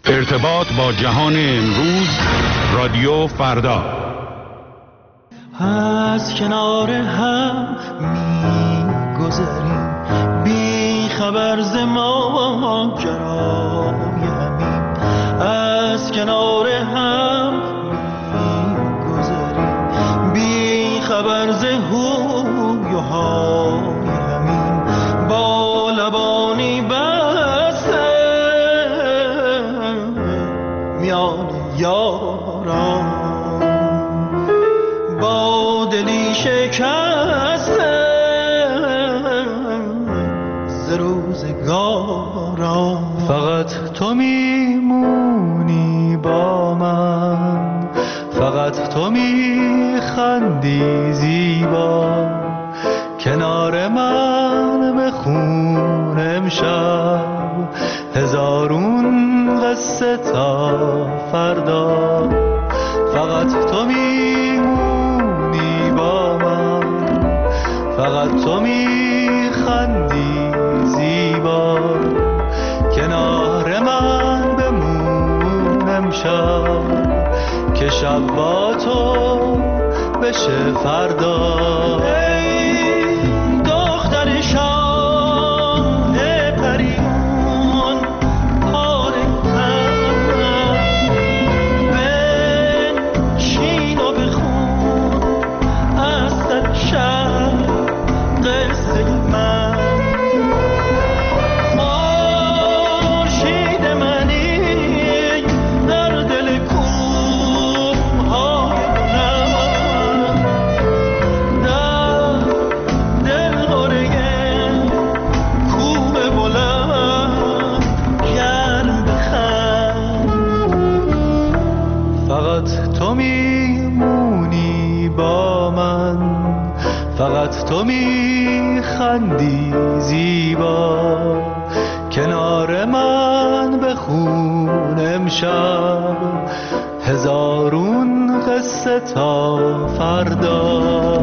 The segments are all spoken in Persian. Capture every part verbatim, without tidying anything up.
ارتباط با جهان امروز، رادیو فردا. از کنار هم می گذریم بی خبر ز ماجرای همین، از کنار هم می گذریم بی خبر ز هوی و های همین، با لبانی بسته میان یاران، با دلی شکسته ز روزگاران. فقط تو میمونی با من، فقط تو میخندی زیبا، کنار من بخون امشب هزارون قصه تا فردا. فقط تو میمونی با من، فقط تو میخندی زیبا، کنار من بمون امشب که شب با تو بشه فردا. فقط تو میخندی زیبا، کنار من بخون امشب هزارون قصه تا فردا.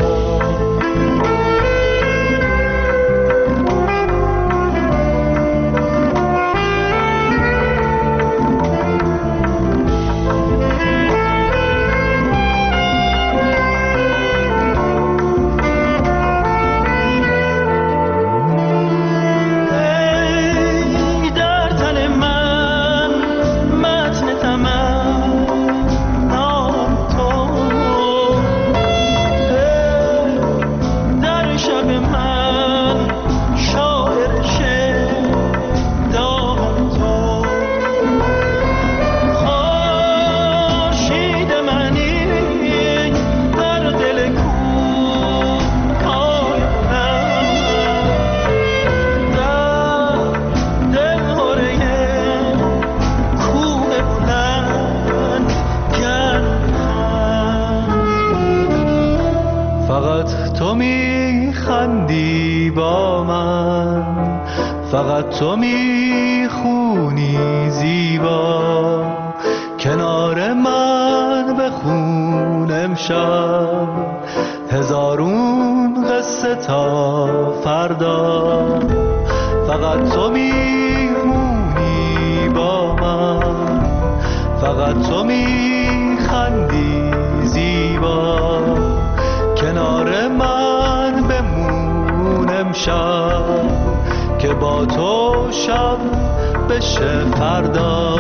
فقط تو میخونی زیبا، کنار من بخون امشب هزارون قصه تا فردا. فقط تو میمونی با من، فقط تو میخندی زیبا، کنار من بمون امشب که با تو شب بشه فردا.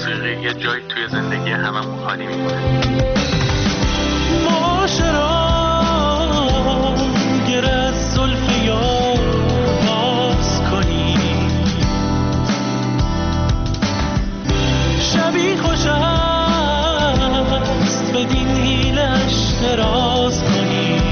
موسیقی یه جایی توی زندگی هممون خالی می‌کنه. معاشرا گره زلف یار باز کنی، شبی خوش است بدین حیلش دراز کنی.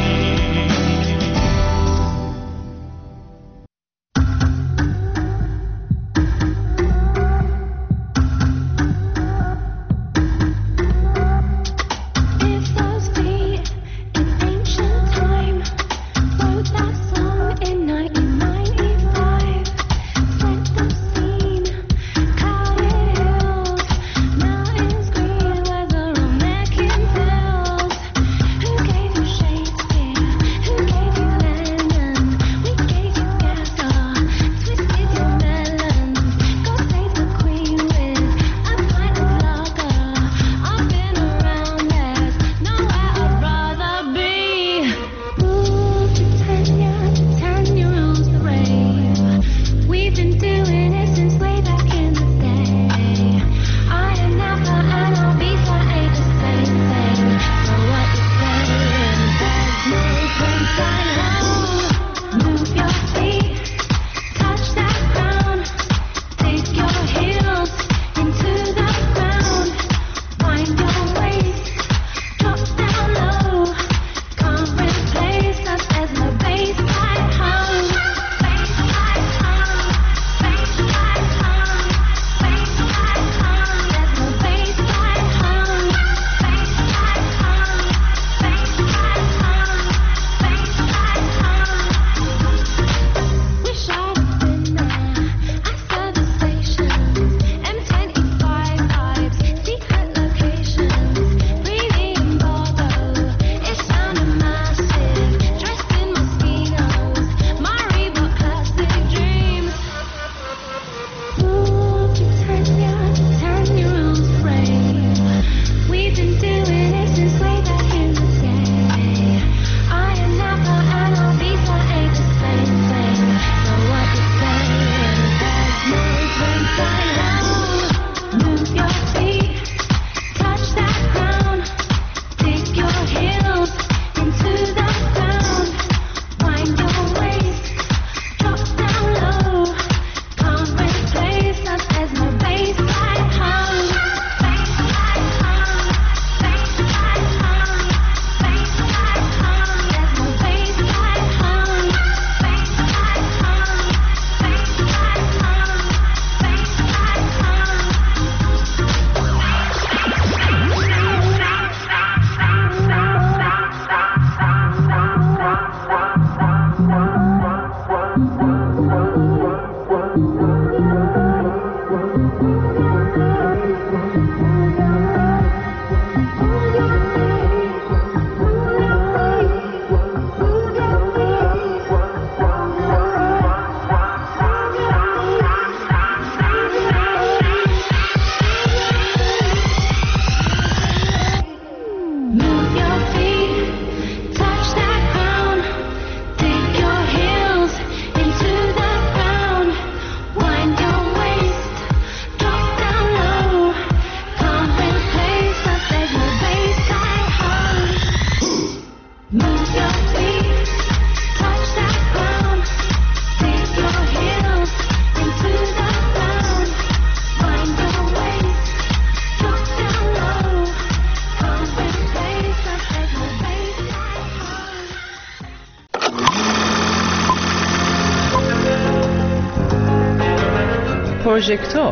پروژکتور.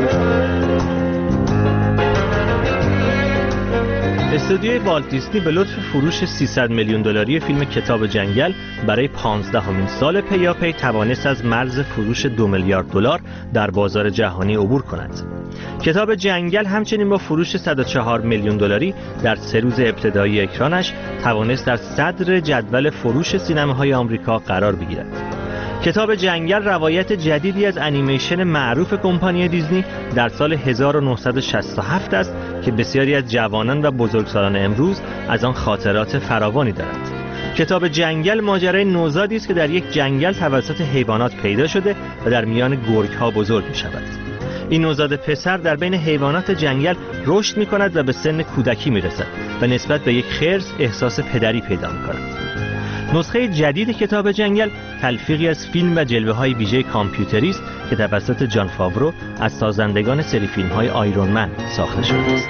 استودیوی والت دیسنی به لطف فروش سیصد میلیون دلاری فیلم کتاب جنگل برای پانزدهمین سال پیاپی توانست از مرز فروش دو میلیارد دلار در بازار جهانی عبور کند. کتاب جنگل همچنین با فروش صد و چهار میلیون دلاری در سه روز ابتدایی اکرانش توانست در صدر جدول فروش سینماهای آمریکا قرار بگیرد. کتاب جنگل روایت جدیدی از انیمیشن معروف کمپانی دیزنی در سال هزار و نهصد و شصت و هفت است که بسیاری از جوانان و بزرگسالان امروز از آن خاطرات فراوانی دارند. کتاب جنگل ماجرای نوزادی است که در یک جنگل توسط حیوانات پیدا شده و در میان گرگ‌ها بزرگ می‌شود. این نوزاد پسر در بین حیوانات جنگل رشد می‌کند و به سن کودکی می‌رسد و نسبت به یک خرس احساس پدری پیدا می‌کند. نسخه جدید کتاب جنگل تلفیقی از فیلم و جلوه‌های ویژه کامپیوتری است که توسط جان فاورو از سازندگان سری فیلم‌های آیرون من ساخته شده است.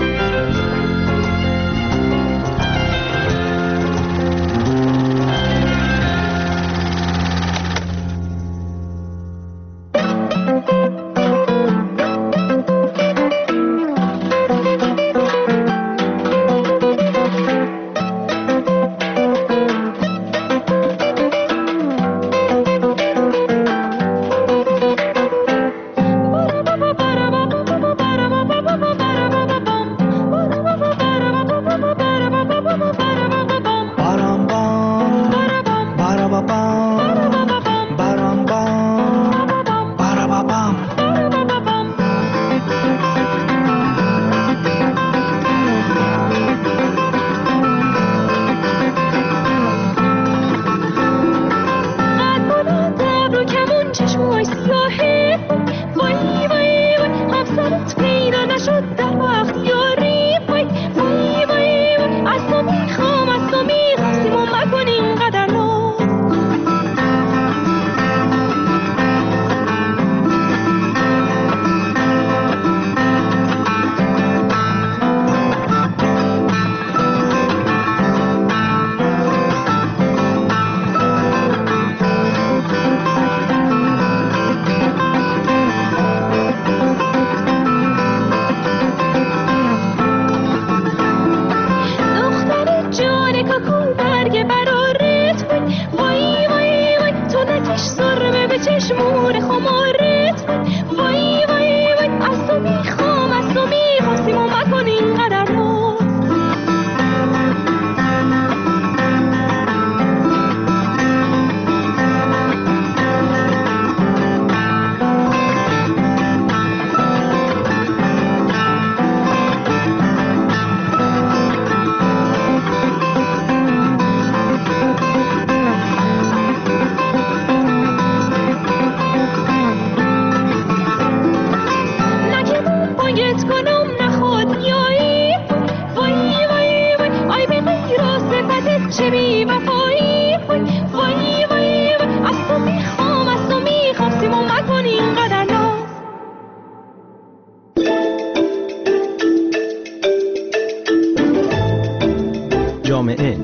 جامعه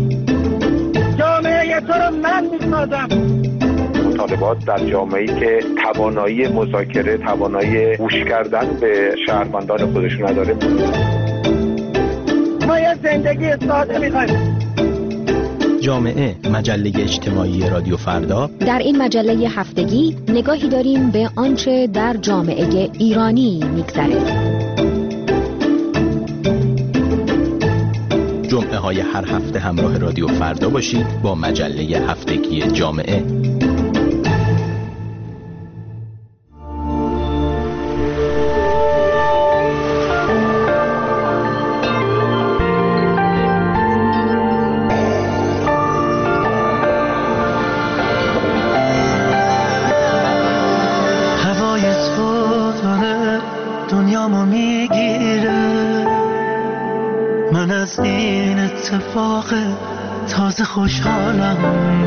جامعه تو رو من میسازم. مطالبات در جامعه‌ای که توانایی مذاکره، توانایی گوش کردن به شهروندان خودش نداره. ما یه زندگی ساده میخوایم. جامعه، مجله اجتماعی رادیو فردا. در این مجله هفتگی نگاهی داریم به آنچه در جامعه ایرانی میگذره. جمعه های هر هفته همراه رادیو فردا باشید با مجله هفتگی جامعه. تازه خوشحالم،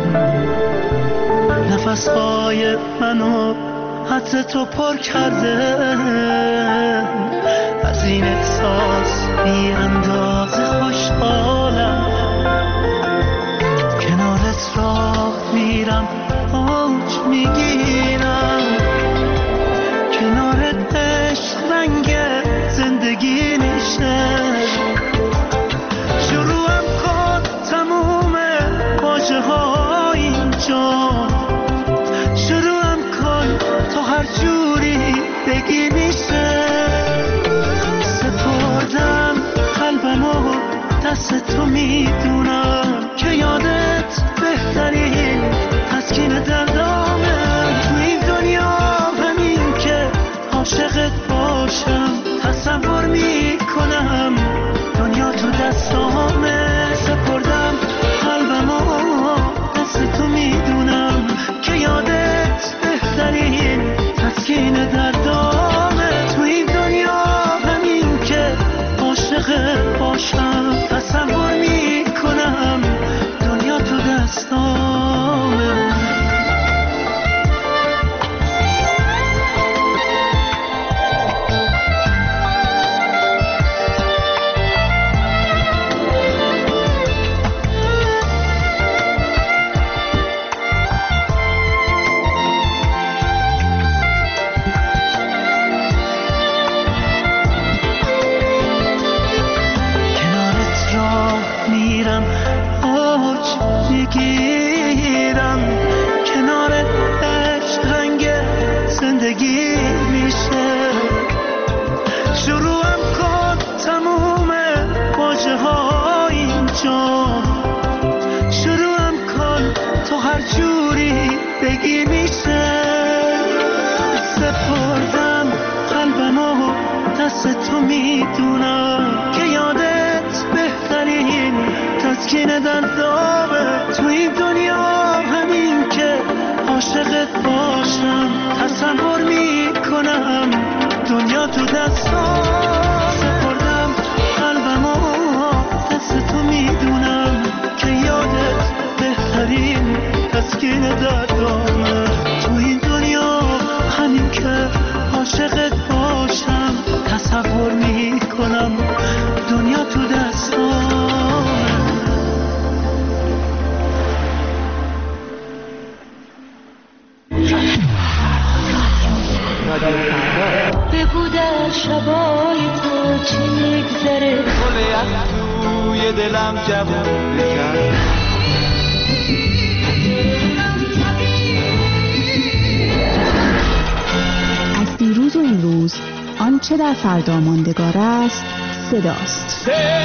نفسهای منو حد تو پر کرده، از این احساس بی اندازه خوشحالم. کنارت راه میرم، آج میگیرم، کنارت عشق رنگ زندگی میشه. ها اینجا شروعم کن تا هر جوری بگی میشه. سپردم قلبمو دست تو، میدونم که یادت بهترین تسکین دردامه. تو این دنیا همین که عاشقت باشم، تصور میکنم دنیا تو دستامه. سپردم قلبمو دست تو، میدونم که یادت بهترین تسکین دردامه. شروعم کن تموم واژه ها اینجا، شروعم کن تو هر جوری بگی میشه. سپردم قلبمو دست تو، میدونم که یادت بهترین تسکین دردامه تو این دنیا، همین که عاشقت باشم تصور میکنم دنیا تو دستام. سپردم قلبمو دست تو، میدونم که یادت بهترین تسکین دردامه تو این دنیا، همین که عاشقت باشم تصور میکنم دنیا تو دستام. بگو در شبای تو چی میگذره، گل از توی دلم جوون بکرد. از دیروز و امروز آنچه در فردا ماندگار است صداست.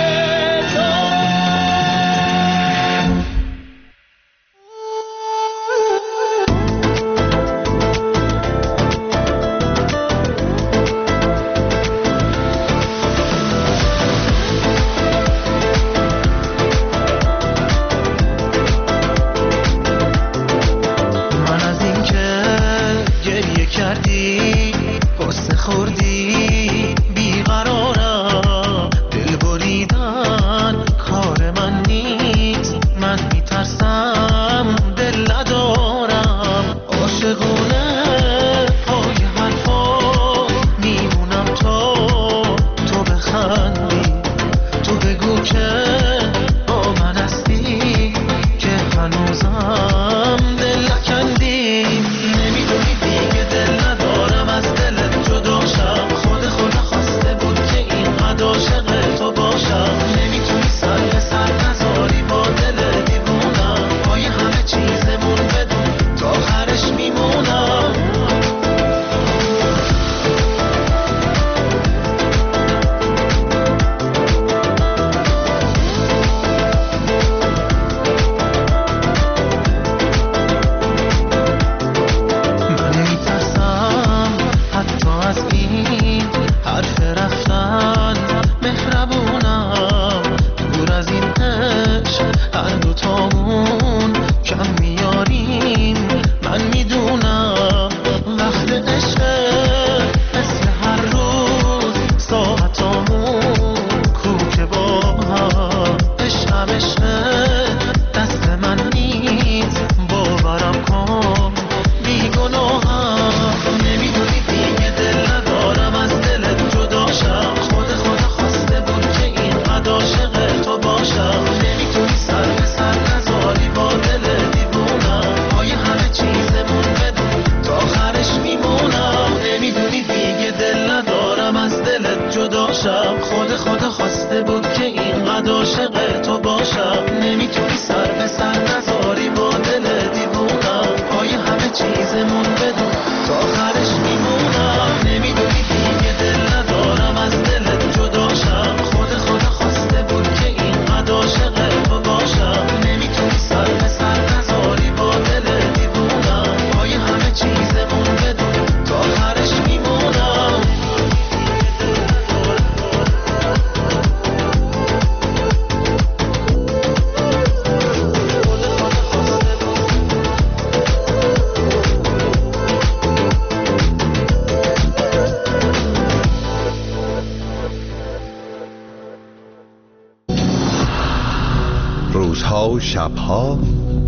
روزها و شبها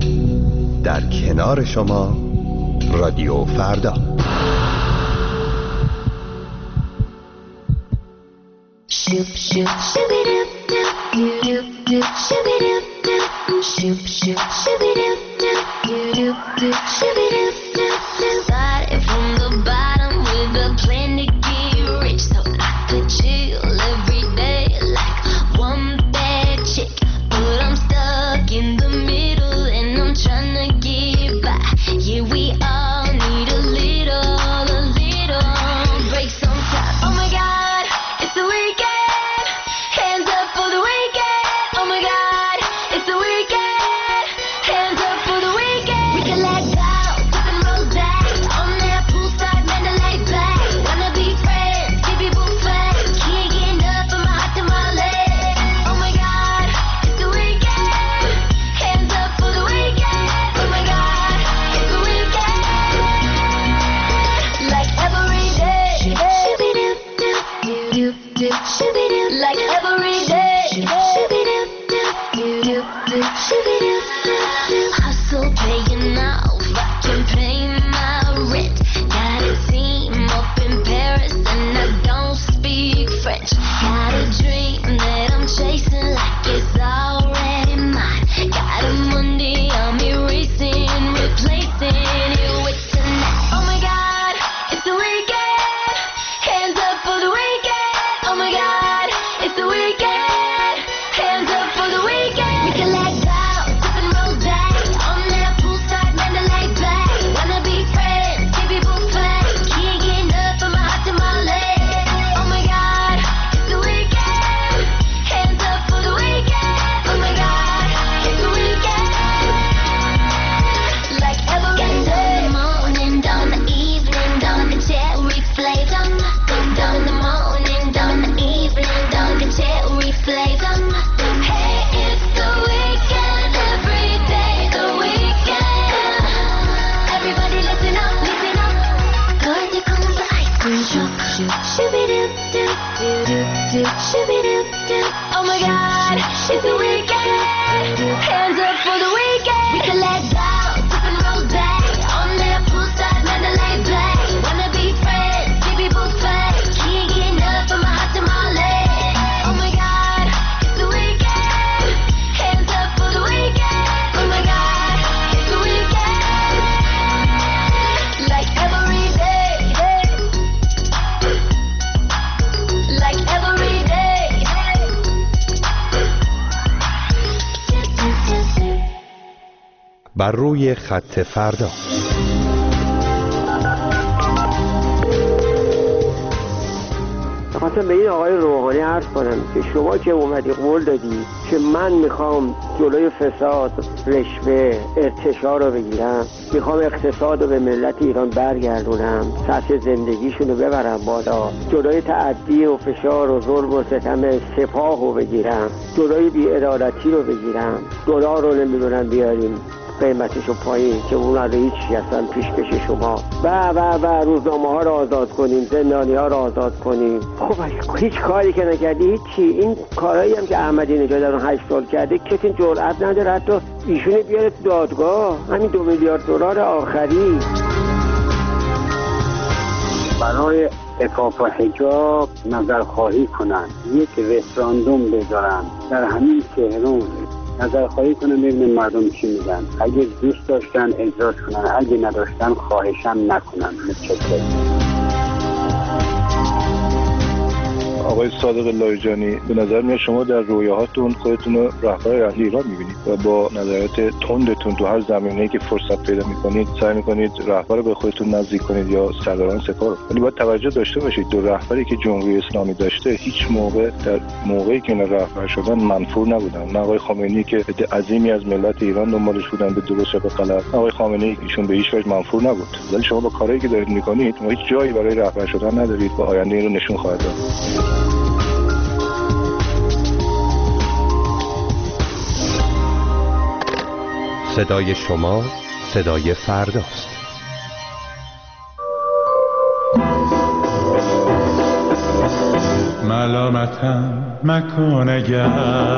در کنار شما رادیو فردا. Shoop shoop shooby doop doop you doop doop shooby doop doop shoop shoop shooby doop doop you doop doop shooby doop doop doop. Started from the bottom with a plan to get rich, so I could chill every day like one bad chick. But I'm stuck in the middle and I'm trying to get by. Yeah, we all need a little, a little break sometimes. Oh my God. do, shoo-be-doo, like every day. Shoo-be-doo, do, do, do, shoo-be-doo. Hustle paying off, I can pay my rent. Got a team up in Paris and I don't speak French. Got a dream that I'm chasing like it's already mine. Got a Monday on me racing, replacing it with tonight. Oh my God, it's the weekend. Hands up for the weekend. Oh my God, it's the weekend. Hands up for the weekend. We can let go, sip and roll day on that poolside Mandalay Bay. Wanna be friends, give people play. Can't get enough from my heart to my legs. Oh my God, it's the weekend. Hands up for the weekend. Oh my God, it's the weekend. Like every day. Down the morning, down the evening, down the cherry flavor. Down the morning, down the evening, down the cherry flavor. Hey, it's the weekend, every day the weekend. Everybody listen up, listen up. Cardi comes the ice cream truck. Shoo-be-doo, do, do, do, do, shoo-be-doo, do. Oh my God, it's the weekend. Hands up for the weekend. We can let go, sip and roll day on that poolside Mandalay Bay. Wanna be friends, give people play. Can't get enough from my heart to my legs. Oh my God, it's the weekend. Hands up for the weekend. Oh my God, it's the weekend. Like every day, like every day. بر روی خط فردا. خواستم به این آقای روحانی عرض کنم که شما که اومدی قول دادی که من میخوام جلوی فساد، رشوه، ارتشا رو بگیرم، میخوام اقتصاد رو به ملت ایران برگردونم، سطح زندگیشون رو ببرم بالا، جلوی تعدی و فشار و ظلم و ستم سپاه رو بگیرم، جلوی بی‌عدالتی رو بگیرم، دلار رو نمیدونم بیاریم قیمتشو پایین که اون رو هیچی اصلا پیش کش شما و و و روزنامه ها رو آزاد کنیم، زندانی ها رو آزاد کنیم. خب هیچ کاری که نکردی هیچی. این کارهایی هم که احمدی نژاد الان هشت سال کرده کسی جرئت نداره حتی ایشونو بیاره تو دادگاه. همین دو میلیارد دلار آخری برای عفاف و حجاب نظرخواهی کنن، یک رفراندوم بذارن در همین تهران، نظرخواهی کنن ببینن مردم چی میگن. اگه دوست داشتن اجراش کنن، اگه نداشتن خواهشن نکنن. متشکرم. آقای صادق لاریجانی، به نظر میاد شما در رویاهاتون خودتون رو رهبر اهل ایران میبینید و با نظریات تندتون تو هر زمینه‌ای که فرصت پیدا میکنید سعی میکنید رهبر رو به خودتون نزدیک کنید یا سرداران سپاه رو. ولی باید توجه داشته باشید دو رهبری که جمهوری اسلامی داشته هیچ موقع در موقعی که اینا رهبر شدن منفور نبودن. نه آقای خامنه‌ای که عده عظیمی از ملت ایران دنبالش بودن به درست یا به غلط، آقای خامنه‌ای ایشون به هیچ وجه منفور نبود. ولی شما با کارهایی که دارید میکنید هیچ جایی برای رهبر شدن ندارید و آینده این رو نشون خواهد داد. صدای شما صدای فرداست. ملامتم مکن اگر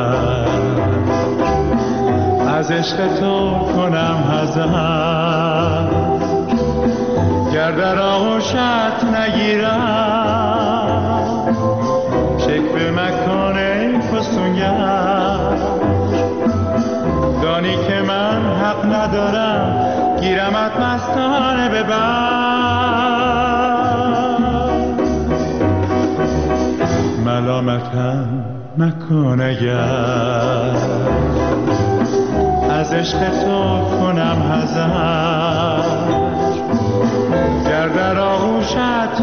از عشق تو کنم حذر، گر در آغوشت نگیرم شکوه مکن ای فسونگر. دانی که من حق ندارم گیرمت مستانه ببر. ملامتم مکن اگر از عشق تو کنم حذر، گر در آغوشت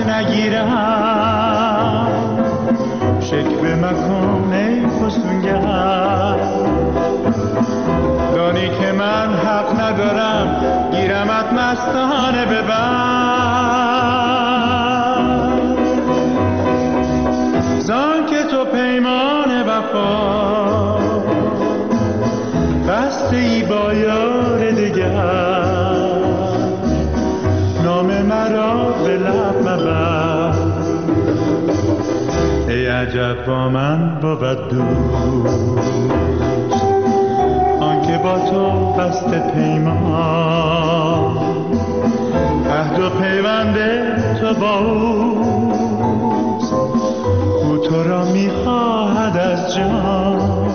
نگیرم شکوه مکن ای فسونگر. دانی که من حق ندارم گیرمت مستانه ببر. زان که تو پیمان وفا بسته ای با یار دگر، نام مرا به لب مبر. ای عجب با من بود دوست، آنکه با تو بسته پیمان، عهد و پیوند تو با اوست، او تو را میخواهد از جان.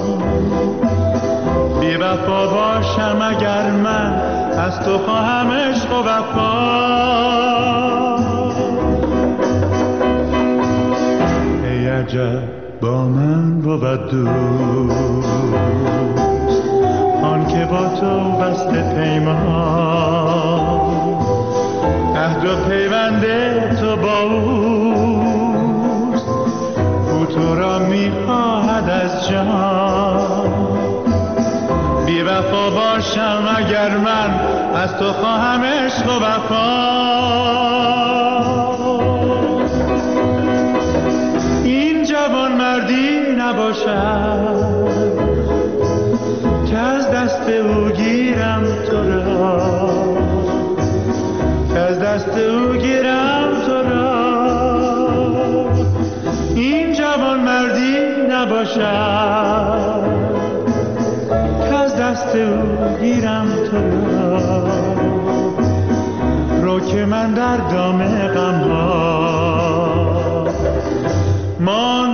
بی وفا باشم اگر من از تو خواهم عشق و وفا، ای عجب با من بود دوست، آن که با تو بسته پیمان، عهد و پیوند تو با اوست، او تو را میخواهد از جان. بی وفا باشم اگر من از تو خواهم عشق و وفا، این جوان مردی نباشد که از دست او گیرم تو را، که از دست او گیرم تو را. این جوان مردی نباشد که از دست او گیرم تو را. رو که من در دام غم ها مان